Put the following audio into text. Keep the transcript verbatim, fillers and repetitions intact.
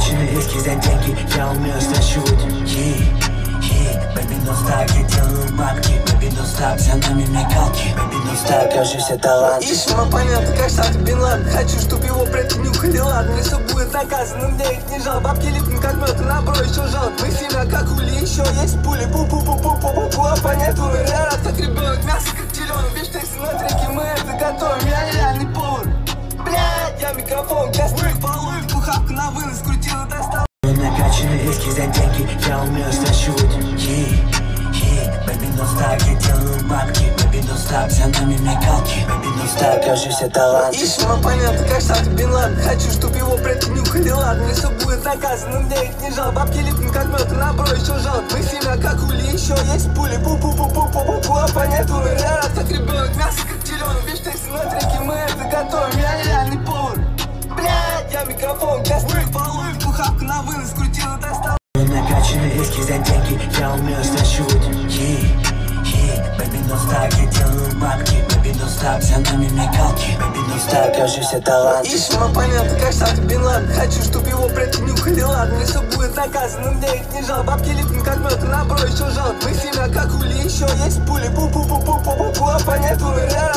Накачанный риски за деньги, я умею стащивать. Baby, no stop, я делаю бабки. Baby, no stop, за нами мигалки. Baby, no stop, кажи все таланты. Ищем оппонента, как Саду Бен Ладен. Хочу, чтоб его предки нюхали, ладно. Мне все будет наказано, мне их не жал. Бабки липнут, как мед, и набро еще жал. Мы семья, как ули, еще есть пули. Пу-пу-пу-пу-пу-пу-пу. Оппонент умер, я рад, как ребенок. Мясо, как теленок, видишь, тексты на треке. Мы это готовим, я нереальный повар. Блядь, я микрофон, кастую половинку. Хапку на вынос, крутил и достал. Накачанный риски за деньги, я умею стащивать. Baby, no stop, я делаю бабки. Baby, no stop, за нами мигалки. Baby, no stop, кажи все таланты. Ищем оппонента, как Саду Бен Ладен. Хочу, чтоб его предки нюхали, ладно. Мне все будет наказано, мне их не жал. Бабки липнут, как мед, и набро еще жал. Мы семья, как ули, еще есть пули. Пу-пу-пу-пу-пу-пу-пу. Оппонент умер, я рад, как ребенок. Мясо, как теленок, видишь, тексты на треке. Мы это готовим, я нереальный повар. Блядь, я микрофон, кастую половинку. Хапку на вынос, крутил и достал. Накачанный риски за деньги, я умею стащивать. Baby, no stop, я делаю бабки. Baby, no stop, за нами мигалки. Baby, no stop, кажи все таланты. Ищем оппонента, как Саду Бен Ладен. Хочу, чтоб его предки нюхали, ладно. Мне все будет наказано, мне их не жал. Бабки липнут, как мед, и набро еще жал. Мы семья, как ули, еще есть пули. Пу-пу-пу-пу-пу-пу. Оппонент умер, я